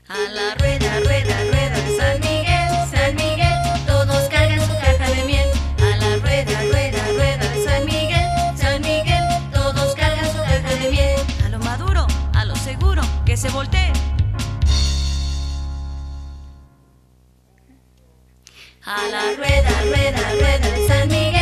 A la rueda, rueda, rueda de San Miguel, todos cargan su caja de miel. A la rueda, rueda, rueda de San Miguel, todos cargan su caja de miel. A lo maduro, a lo seguro, que se voltee. A la rueda, rueda, rueda de San Miguel.